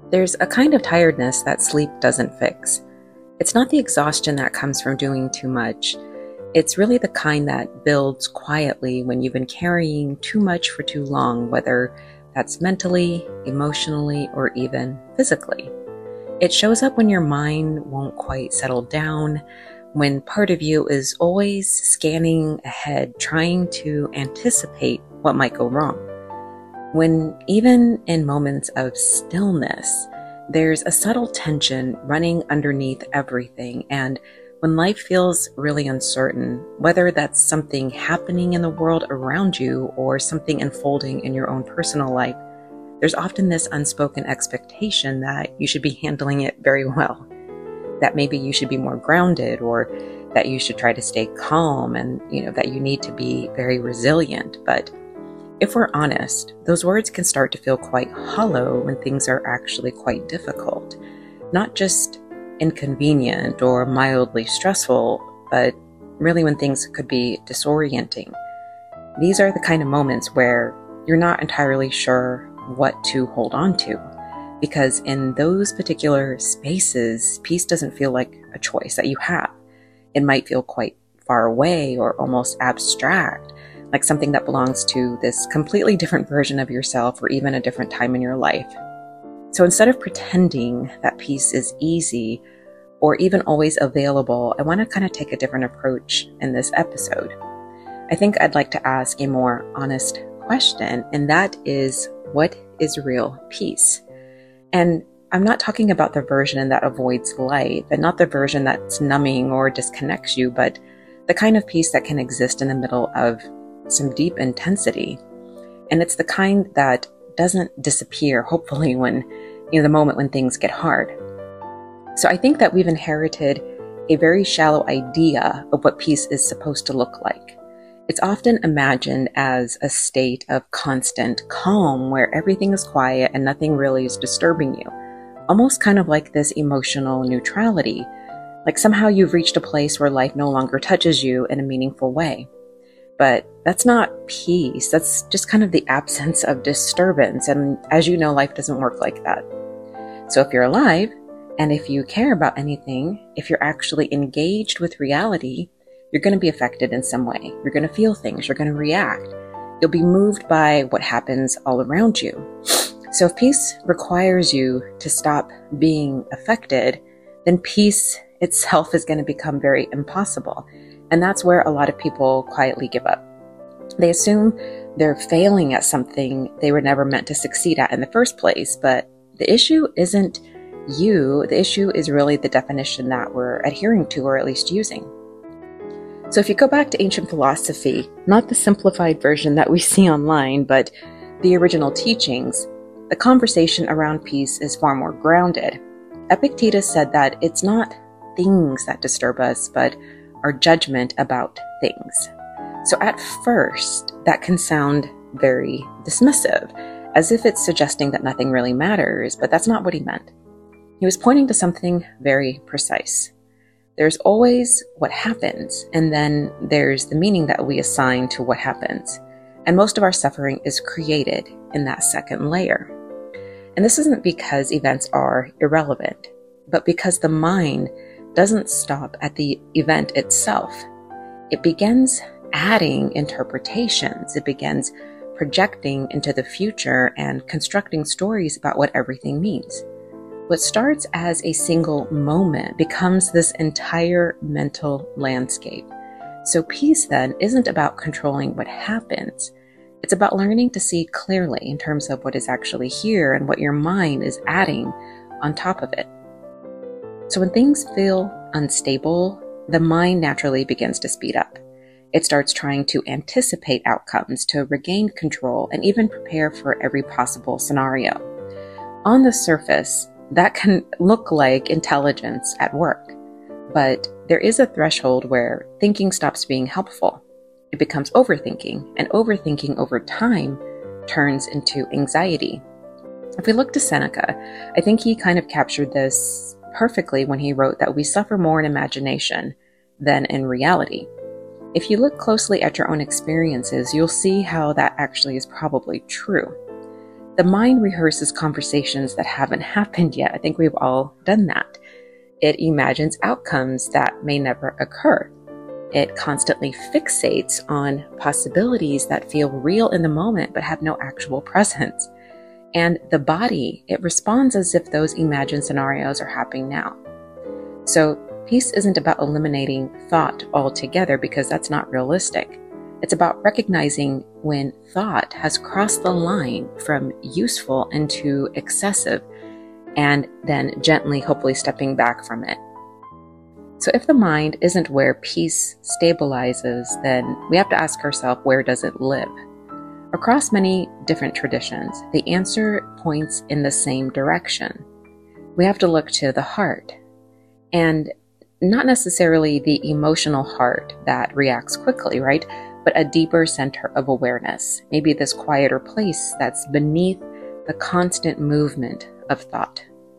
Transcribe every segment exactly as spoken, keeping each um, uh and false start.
There's a kind of tiredness that sleep doesn't fix. It's not the exhaustion that comes from doing too much. It's really the kind that builds quietly when you've been carrying too much for too long, whether that's mentally, emotionally, or even physically. It shows up when your mind won't quite settle down, when part of you is always scanning ahead, trying to anticipate what might go wrong. When even in moments of stillness, there's a subtle tension running underneath everything, and when life feels really uncertain, whether that's something happening in the world around you or something unfolding in your own personal life, there's often this unspoken expectation that you should be handling it very well, that maybe you should be more grounded, or that you should try to stay calm, and you know that you need to be very resilient. But if we're honest, those words can start to feel quite hollow when things are actually quite difficult. Not just inconvenient or mildly stressful, but really when things could be disorienting. These are the kind of moments where you're not entirely sure what to hold on to, because in those particular spaces, peace doesn't feel like a choice that you have. It might feel quite far away or almost abstract, like something that belongs to this completely different version of yourself or even a different time in your life. So instead of pretending that peace is easy or even always available, I want to kind of take a different approach in this episode. I think I'd like to ask a more honest question, and that is, what is real peace? And I'm not talking about the version that avoids life, and not the version that's numbing or disconnects you, but the kind of peace that can exist in the middle of some deep intensity. And it's the kind that doesn't disappear, hopefully, when, you know, the moment when things get hard. So I think that we've inherited a very shallow idea of what peace is supposed to look like. It's often imagined as a state of constant calm where everything is quiet and nothing really is disturbing you. Almost kind of like this emotional neutrality, like somehow you've reached a place where life no longer touches you in a meaningful way. But that's not peace. That's just kind of the absence of disturbance. And as you know, life doesn't work like that. So if you're alive, and if you care about anything, if you're actually engaged with reality, you're going to be affected in some way. You're going to feel things. You're going to react. You'll be moved by what happens all around you. So if peace requires you to stop being affected, then peace itself is going to become very impossible. And that's where a lot of people quietly give up. They assume they're failing at something they were never meant to succeed at in the first place. But the issue isn't you. The issue is really the definition that we're adhering to, or at least using. So if you go back to ancient philosophy, not the simplified version that we see online, but the original teachings, the conversation around peace is far more grounded. Epictetus said that it's not things that disturb us, but our judgment about things. So at first, that can sound very dismissive, as if it's suggesting that nothing really matters, but that's not what he meant. He was pointing to something very precise. There's always what happens, and then there's the meaning that we assign to what happens. And most of our suffering is created in that second layer. And this isn't because events are irrelevant, but because the mind doesn't stop at the event itself. It begins adding interpretations. It begins projecting into the future and constructing stories about what everything means. What starts as a single moment becomes this entire mental landscape. So peace then isn't about controlling what happens. It's about learning to see clearly in terms of what is actually here and what your mind is adding on top of it. So when things feel unstable, the mind naturally begins to speed up. It starts trying to anticipate outcomes, to regain control, and even prepare for every possible scenario. On the surface, that can look like intelligence at work, but there is a threshold where thinking stops being helpful. It becomes overthinking, and overthinking over time turns into anxiety. If we look to Seneca, I think he kind of captured this perfectly when he wrote that we suffer more in imagination than in reality. If you look closely at your own experiences, you'll see how that actually is probably true. The mind rehearses conversations that haven't happened yet. I think we've all done that. It imagines outcomes that may never occur. It constantly fixates on possibilities that feel real in the moment but have no actual presence. And the body, it responds as if those imagined scenarios are happening now. So peace isn't about eliminating thought altogether, because that's not realistic. It's about recognizing when thought has crossed the line from useful into excessive, and then gently, hopefully, stepping back from it. So if the mind isn't where peace stabilizes, then we have to ask ourselves, where does it live? Across many different traditions, the answer points in the same direction. We have to look to the heart, and not necessarily the emotional heart that reacts quickly, right? But a deeper center of awareness, maybe this quieter place that's beneath the constant movement of thought.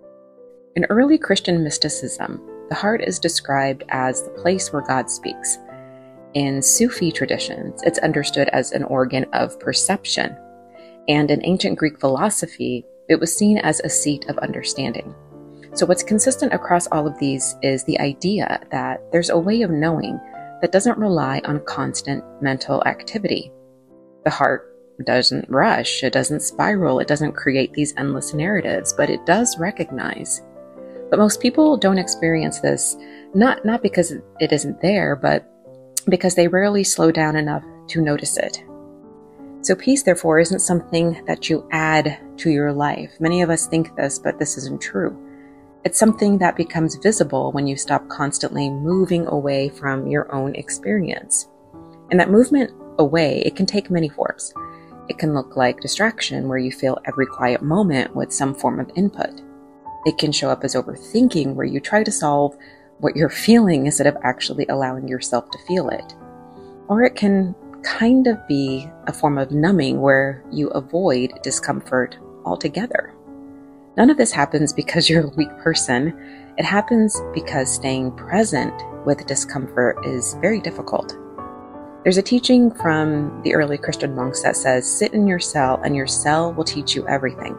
In early Christian mysticism, the heart is described as the place where God speaks. In Sufi traditions, it's understood as an organ of perception. And in ancient Greek philosophy, it was seen as a seat of understanding. So what's consistent across all of these is the idea that there's a way of knowing that doesn't rely on constant mental activity. The heart doesn't rush, it doesn't spiral, it doesn't create these endless narratives, but it does recognize. But most people don't experience this, not, not because it isn't there, but because they rarely slow down enough to notice it. So peace, therefore, isn't something that you add to your life. Many of us think this, but this isn't true. It's something that becomes visible when you stop constantly moving away from your own experience. And that movement away, it can take many forms. It can look like distraction, where you fill every quiet moment with some form of input. It can show up as overthinking, where you try to solve what you're feeling instead of actually allowing yourself to feel it. Or it can kind of be a form of numbing, where you avoid discomfort altogether. None of this happens because you're a weak person. It happens because staying present with discomfort is very difficult. There's a teaching from the early Christian monks that says, sit in your cell and your cell will teach you everything.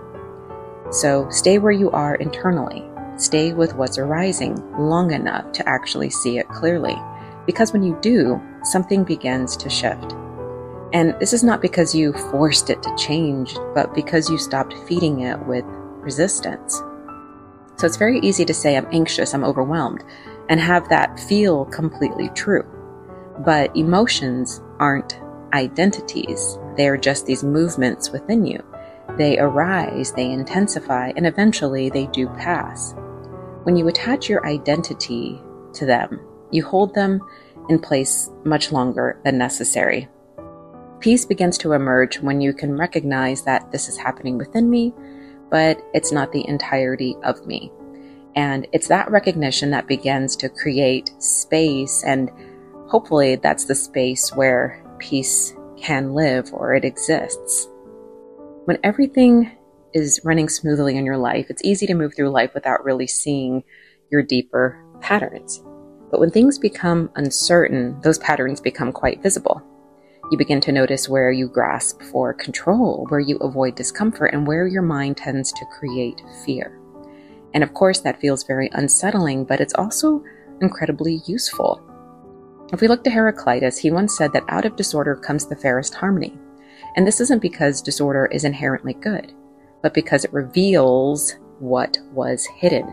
So stay where you are internally. Stay with what's arising long enough to actually see it clearly. Because when you do, something begins to shift. And this is not because you forced it to change, but because you stopped feeding it with resistance. So it's very easy to say, I'm anxious, I'm overwhelmed, and have that feel completely true. But emotions aren't identities. They're just these movements within you. They arise, they intensify, and eventually they do pass. When you attach your identity to them, you hold them in place much longer than necessary. Peace begins to emerge when you can recognize that this is happening within me, but it's not the entirety of me. And it's that recognition that begins to create space, and hopefully that's the space where peace can live, or it exists. When everything is running smoothly in your life, it's easy to move through life without really seeing your deeper patterns. But when things become uncertain, those patterns become quite visible. You begin to notice where you grasp for control, where you avoid discomfort, and where your mind tends to create fear. And of course, that feels very unsettling, but it's also incredibly useful. If we look to Heraclitus, he once said that out of disorder comes the fairest harmony. And this isn't because disorder is inherently good, but because it reveals what was hidden.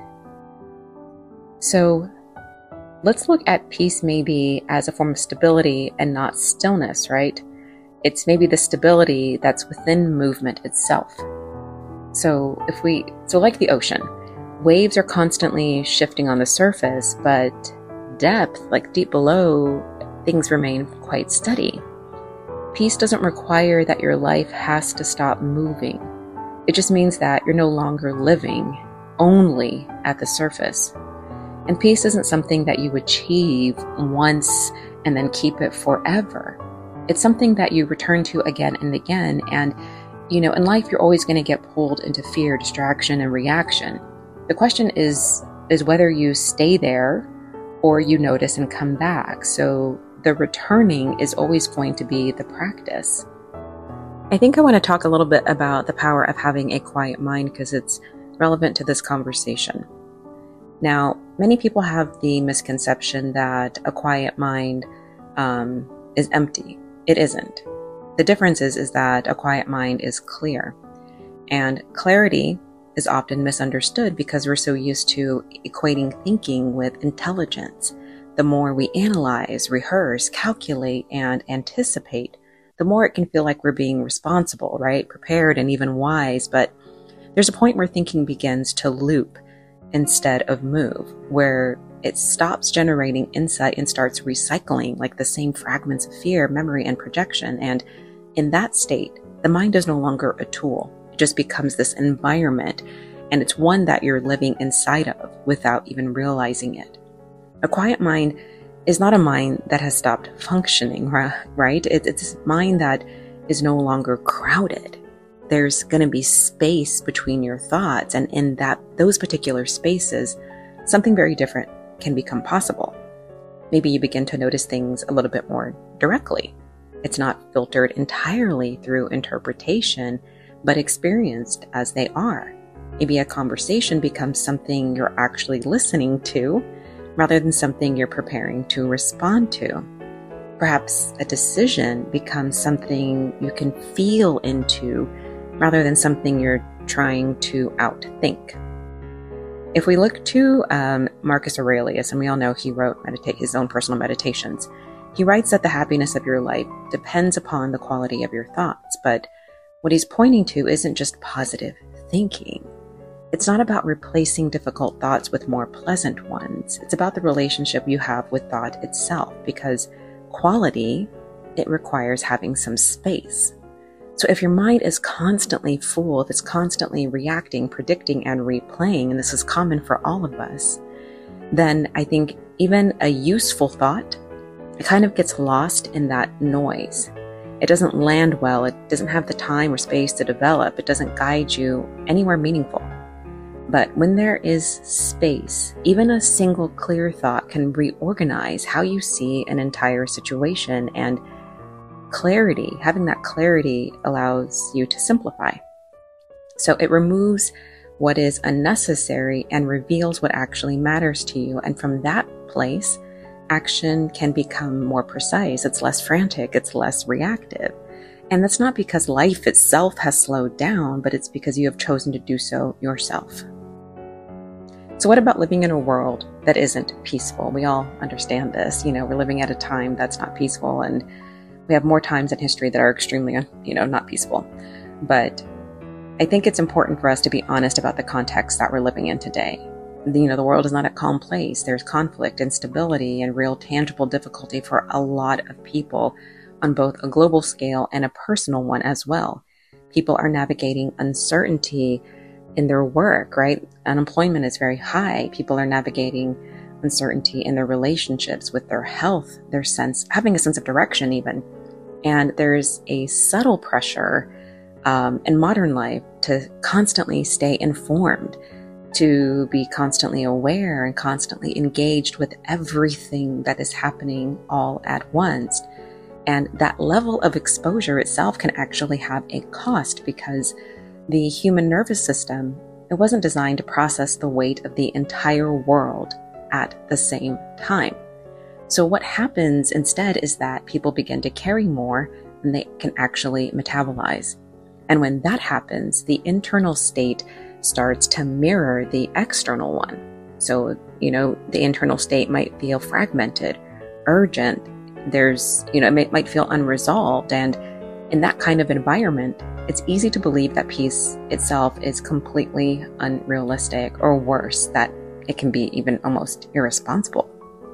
So let's look at peace maybe as a form of stability and not stillness, right? It's maybe the stability that's within movement itself. So if we, so like the ocean, waves are constantly shifting on the surface, but depth, like deep below, things remain quite steady. Peace doesn't require that your life has to stop moving. It just means that you're no longer living only at the surface. And peace isn't something that you achieve once and then keep it forever. It's something that you return to again and again. And, you know, in life, you're always going to get pulled into fear, distraction, and reaction. The question is, is whether you stay there or you notice and come back. So the returning is always going to be the practice. I think I want to talk a little bit about the power of having a quiet mind because it's relevant to this conversation. Now, many people have the misconception that a quiet mind um, is empty. It isn't. The difference is, is that a quiet mind is clear. And clarity is often misunderstood because we're so used to equating thinking with intelligence. The more we analyze, rehearse, calculate, and anticipate, the more it can feel like we're being responsible, right? Prepared and even wise. But there's a point where thinking begins to loop instead of move, where it stops generating insight and starts recycling like the same fragments of fear, memory, and projection. And in that state, the mind is no longer a tool. It just becomes this environment, and it's one that you're living inside of without even realizing it. A quiet mind is not a mind that has stopped functioning, right? It's a mind that is no longer crowded. There's going to be space between your thoughts, and in that those particular spaces, something very different can become possible. Maybe you begin to notice things a little bit more directly. It's not filtered entirely through interpretation, but experienced as they are. Maybe a conversation becomes something you're actually listening to, rather than something you're preparing to respond to. Perhaps a decision becomes something you can feel into rather than something you're trying to outthink. If we look to um, Marcus Aurelius, and we all know he wrote medita- his own personal meditations, he writes that the happiness of your life depends upon the quality of your thoughts. But what he's pointing to isn't just positive thinking. It's not about replacing difficult thoughts with more pleasant ones. It's about the relationship you have with thought itself, because quality, it requires having some space. So if your mind is constantly full, if it's constantly reacting, predicting, and replaying, and this is common for all of us, then I think even a useful thought, it kind of gets lost in that noise. It doesn't land well. It doesn't have the time or space to develop. It doesn't guide you anywhere meaningful. But when there is space, even a single clear thought can reorganize how you see an entire situation. And clarity, having that clarity allows you to simplify. So it removes what is unnecessary and reveals what actually matters to you. And from that place, action can become more precise. It's less frantic. It's less reactive. And that's not because life itself has slowed down, but it's because you have chosen to do so yourself. So what about living in a world that isn't peaceful? We all understand this. You know, we're living at a time that's not peaceful, and we have more times in history that are extremely, you know, not peaceful. But I think it's important for us to be honest about the context that we're living in today. You know, the world is not a calm place. There's conflict, instability, and real tangible difficulty for a lot of people on both a global scale and a personal one as well. People are navigating uncertainty in their work, right? Unemployment is very high. People are navigating uncertainty in their relationships, with their health, their sense, having a sense of direction even. And there's a subtle pressure um, in modern life to constantly stay informed, to be constantly aware and constantly engaged with everything that is happening all at once. And that level of exposure itself can actually have a cost, because the human nervous system, it wasn't designed to process the weight of the entire world at the same time. So what happens instead is that people begin to carry more than they can actually metabolize. And when that happens, the internal state starts to mirror the external one. So, you know, the internal state might feel fragmented, urgent. There's, you know, it may, might feel unresolved. And in that kind of environment, it's easy to believe that peace itself is completely unrealistic, or worse, that it can be even almost irresponsible.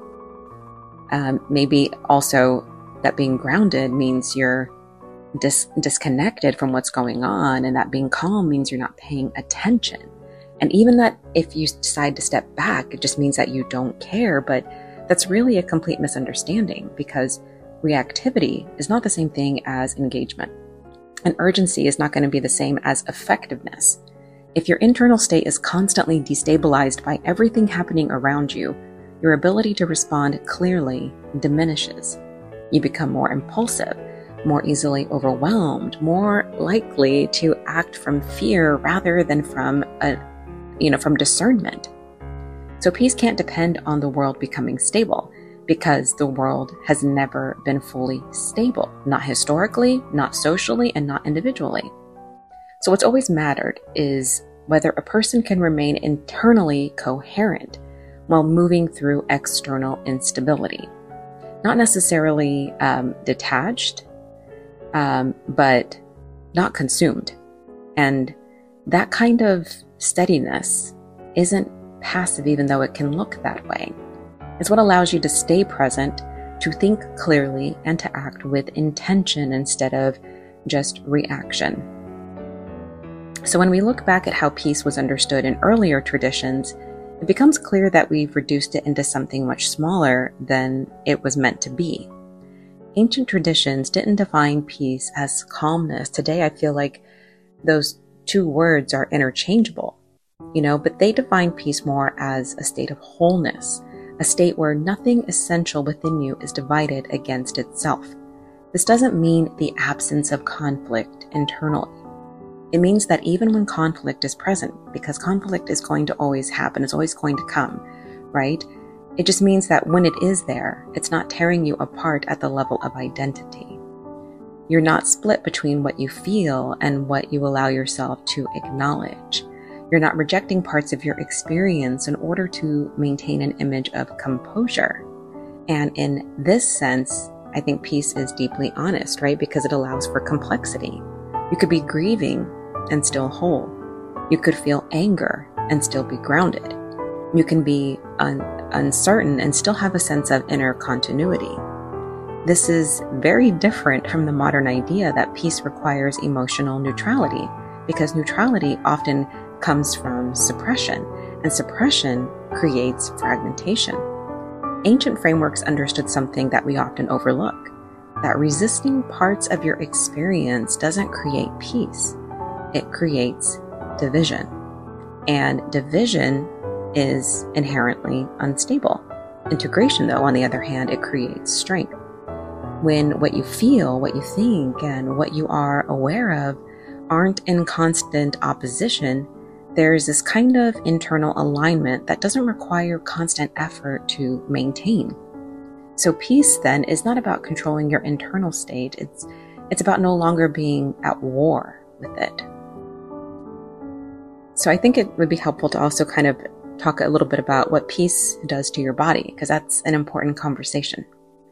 Um, maybe also that being grounded means you're dis- disconnected from what's going on, and that being calm means you're not paying attention. And even that if you decide to step back, it just means that you don't care, but that's really a complete misunderstanding, because reactivity is not the same thing as engagement. And urgency is not going to be the same as effectiveness. If your internal state is constantly destabilized by everything happening around you, your ability to respond clearly diminishes. You become more impulsive, more easily overwhelmed, more likely to act from fear rather than from a, you know, from discernment. So peace can't depend on the world becoming stable, because the world has never been fully stable, not historically, not socially, and not individually. So what's always mattered is whether a person can remain internally coherent while moving through external instability. Not necessarily um, detached, um, but not consumed. And that kind of steadiness isn't passive, even though it can look that way. It's what allows you to stay present, to think clearly, and to act with intention instead of just reaction. So when we look back at how peace was understood in earlier traditions, it becomes clear that we've reduced it into something much smaller than it was meant to be. Ancient traditions didn't define peace as calmness. Today, I feel like those two words are interchangeable, you know, but they define peace more as a state of wholeness, a state where nothing essential within you is divided against itself. This doesn't mean the absence of conflict internally. It means that even when conflict is present, because conflict is going to always happen, it's always going to come, right? It just means that when it is there, it's not tearing you apart at the level of identity. You're not split between what you feel and what you allow yourself to acknowledge. You're not rejecting parts of your experience in order to maintain an image of composure. And in this sense, I think peace is deeply honest, right? Because it allows for complexity. You could be grieving and still whole. You could feel anger and still be grounded. You can be un- uncertain and still have a sense of inner continuity. This is very different from the modern idea that peace requires emotional neutrality, because neutrality often comes from suppression, and suppression creates fragmentation. Ancient frameworks understood something that we often overlook, that resisting parts of your experience doesn't create peace. It creates division. And division is inherently unstable. Integration, though, on the other hand, it creates strength. When what you feel, what you think, and what you are aware of aren't in constant opposition, there's this kind of internal alignment that doesn't require constant effort to maintain. So peace then is not about controlling your internal state. It's, it's about no longer being at war with it. So I think it would be helpful to also kind of talk a little bit about what peace does to your body, because that's an important conversation.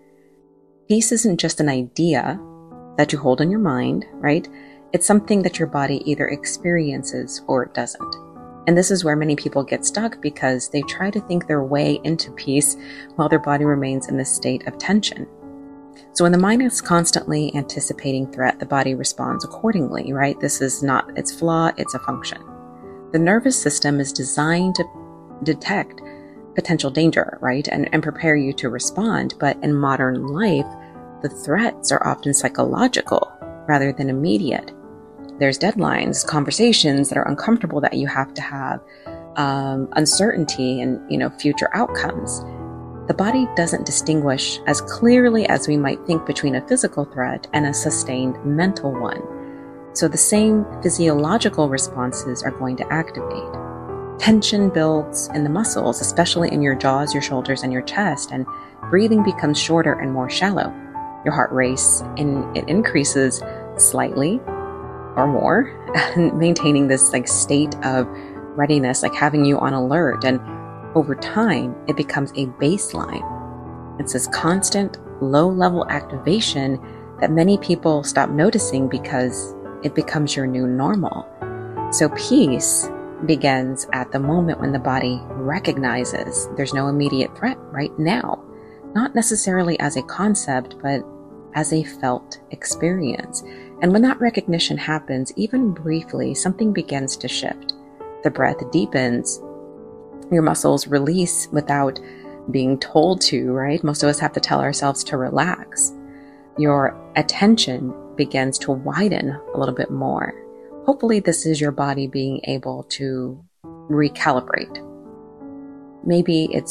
Peace isn't just an idea that you hold in your mind, right? It's something that your body either experiences or it doesn't. And this is where many people get stuck, because they try to think their way into peace while their body remains in this state of tension. So when the mind is constantly anticipating threat, the body responds accordingly, right? This is not its flaw, it's a function. The nervous system is designed to detect potential danger, right? And, and prepare you to respond. But in modern life, the threats are often psychological rather than immediate. There's deadlines, conversations that are uncomfortable that you have to have, um, uncertainty and, you know, future outcomes. The body doesn't distinguish as clearly as we might think between a physical threat and a sustained mental one. So the same physiological responses are going to activate. Tension builds in the muscles, especially in your jaws, your shoulders, and your chest, and breathing becomes shorter and more shallow. Your heart race and it increases slightly or more, and maintaining this like state of readiness, like having you on alert. And over time, it becomes a baseline. It's this constant low-level activation that many people stop noticing because it becomes your new normal. So peace begins at the moment when the body recognizes there's no immediate threat right now, not necessarily as a concept, but as a felt experience. And when that recognition happens, even briefly, something begins to shift. The breath deepens, your muscles release without being told to, right? Most of us have to tell ourselves to relax. Your attention begins to widen a little bit more. Hopefully this is your body being able to recalibrate. Maybe it's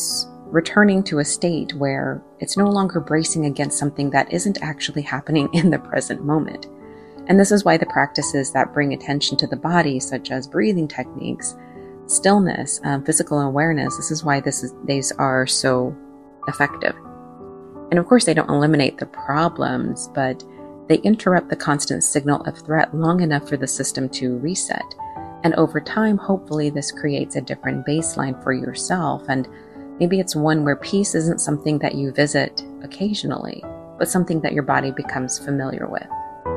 returning to a state where it's no longer bracing against something that isn't actually happening in the present moment. And this is why the practices that bring attention to the body, such as breathing techniques, stillness, um, physical awareness, this is why this is, these are so effective. And of course, they don't eliminate the problems, but they interrupt the constant signal of threat long enough for the system to reset. And over time, hopefully, this creates a different baseline for yourself. And maybe it's one where peace isn't something that you visit occasionally, but something that your body becomes familiar with.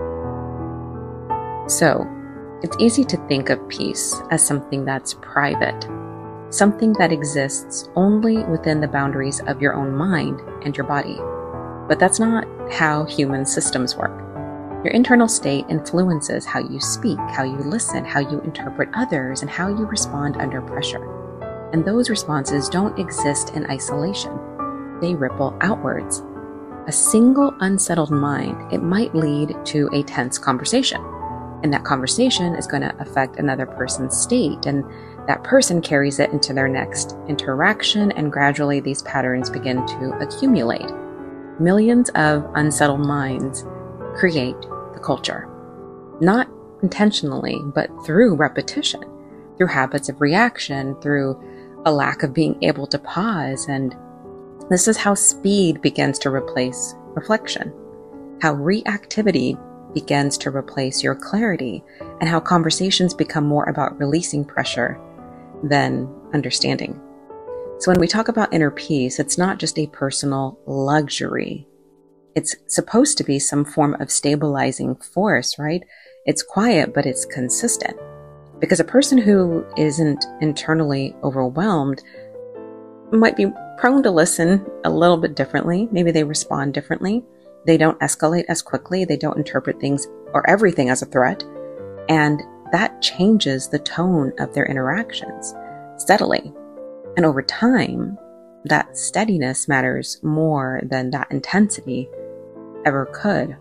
So, it's easy to think of peace as something that's private, something that exists only within the boundaries of your own mind and your body. But that's not how human systems work. Your internal state influences how you speak, how you listen, how you interpret others, and how you respond under pressure. And those responses don't exist in isolation. They ripple outwards. A single unsettled mind, it might lead to a tense conversation. And that conversation is going to affect another person's state, and that person carries it into their next interaction, and gradually these patterns begin to accumulate. Millions of unsettled minds create the culture, not intentionally, but through repetition, through habits of reaction, through a lack of being able to pause. And this is how speed begins to replace reflection, how reactivity begins to replace your clarity, and how conversations become more about releasing pressure than understanding. So when we talk about inner peace, it's not just a personal luxury. It's supposed to be some form of stabilizing force, right? It's quiet, but it's consistent. Because a person who isn't internally overwhelmed might be prone to listen a little bit differently. Maybe they respond differently. They don't escalate as quickly. They don't interpret things or everything as a threat. And that changes the tone of their interactions steadily. And over time, that steadiness matters more than that intensity ever could.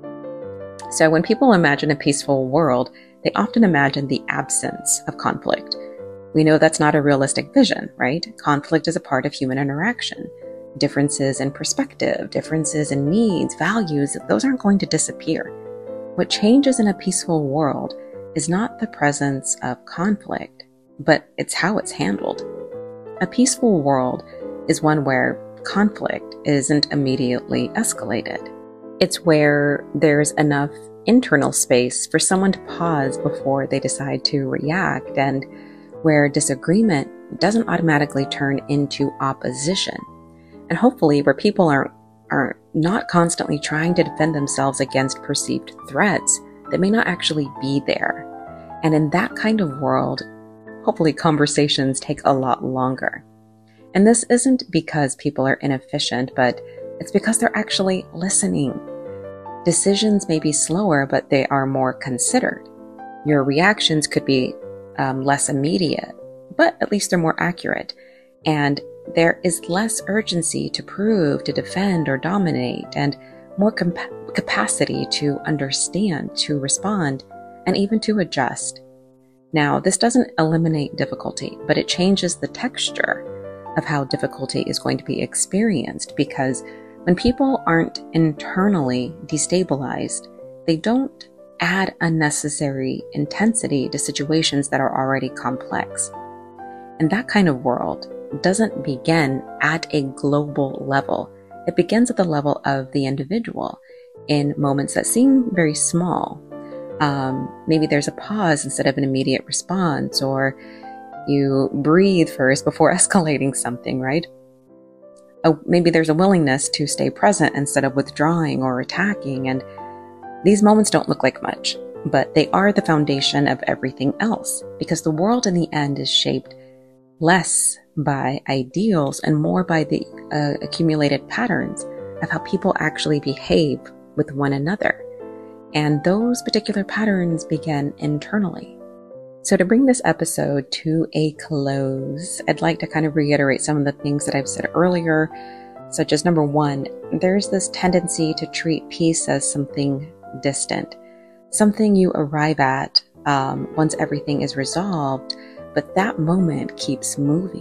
So when people imagine a peaceful world, they often imagine the absence of conflict. We know that's not a realistic vision, right? Conflict is a part of human interaction. Differences in perspective, differences in needs, values, those aren't going to disappear. What changes in a peaceful world is not the presence of conflict, but it's how it's handled. A peaceful world is one where conflict isn't immediately escalated. It's where there's enough internal space for someone to pause before they decide to react, and where disagreement doesn't automatically turn into opposition. And hopefully where people are, are not constantly trying to defend themselves against perceived threats that may not actually be there. And in that kind of world, hopefully conversations take a lot longer. And this isn't because people are inefficient, but it's because they're actually listening. Decisions may be slower, but they are more considered. Your reactions could be um, less immediate, but at least they're more accurate. And there is less urgency to prove, to defend, or dominate, and more comp- capacity to understand, to respond, and even to adjust. Now, this doesn't eliminate difficulty, but it changes the texture of how difficulty is going to be experienced, because when people aren't internally destabilized, they don't add unnecessary intensity to situations that are already complex. And that kind of world doesn't begin at a global level. It begins at the level of the individual in moments that seem very small. Um, maybe there's a pause instead of an immediate response, or you breathe first before escalating something, right? Oh, maybe there's a willingness to stay present instead of withdrawing or attacking. And these moments don't look like much, but they are the foundation of everything else, because the world in the end is shaped less by ideals and more by the uh, accumulated patterns of how people actually behave with one another. And those particular patterns begin internally. So to bring this episode to a close, I'd like to kind of reiterate some of the things that I've said earlier, such as number one, there's this tendency to treat peace as something distant, something you arrive at um, once everything is resolved, but that moment keeps moving.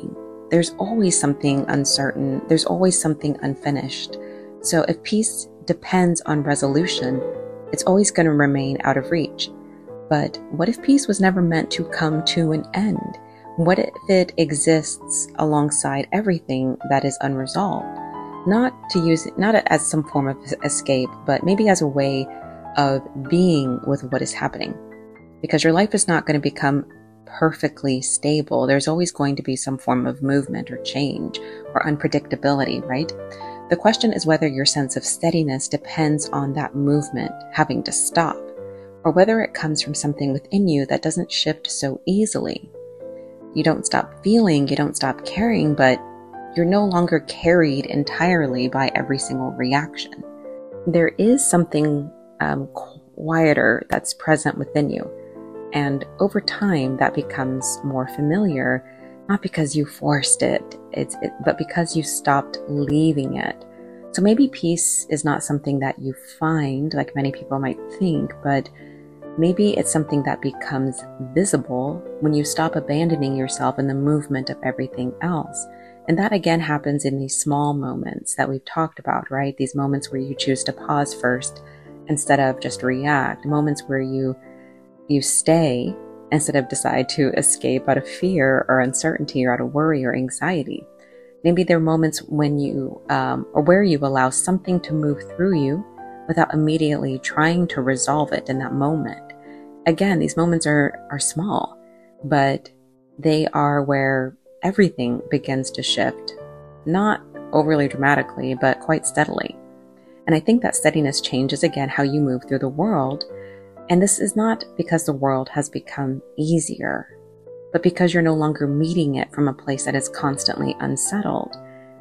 there's always something uncertain. There's always something unfinished. So if peace depends on resolution, it's always going to remain out of reach. But what if peace was never meant to come to an end? What if it exists alongside everything that is unresolved? Not to use it, not as some form of escape, but maybe as a way of being with what is happening. Because your life is not going to become perfectly stable. There's always going to be some form of movement or change or unpredictability, right? The question is whether your sense of steadiness depends on that movement having to stop, or whether it comes from something within you that doesn't shift so easily. You don't stop feeling, you don't stop caring, but you're no longer carried entirely by every single reaction. There is something um, quieter that's present within you. And over time, that becomes more familiar, not because you forced it, it's, it, but because you stopped leaving it. So maybe peace is not something that you find, like many people might think, but maybe it's something that becomes visible when you stop abandoning yourself in the movement of everything else. And that again happens in these small moments that we've talked about, right? These moments where you choose to pause first instead of just react, moments where you you stay instead of decide to escape out of fear or uncertainty or out of worry or anxiety. Maybe there are moments when you, um, or where you allow something to move through you without immediately trying to resolve it in that moment. Again, these moments are, are small, but they are where everything begins to shift, not overly dramatically, but quite steadily. And I think that steadiness changes again how you move through the world. And this is not because the world has become easier, but because you're no longer meeting it from a place that is constantly unsettled.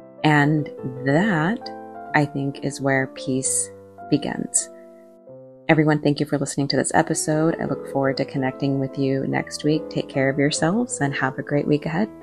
And that, I think, is where peace begins. Everyone, thank you for listening to this episode. I look forward to connecting with you next week. Take care of yourselves and have a great week ahead.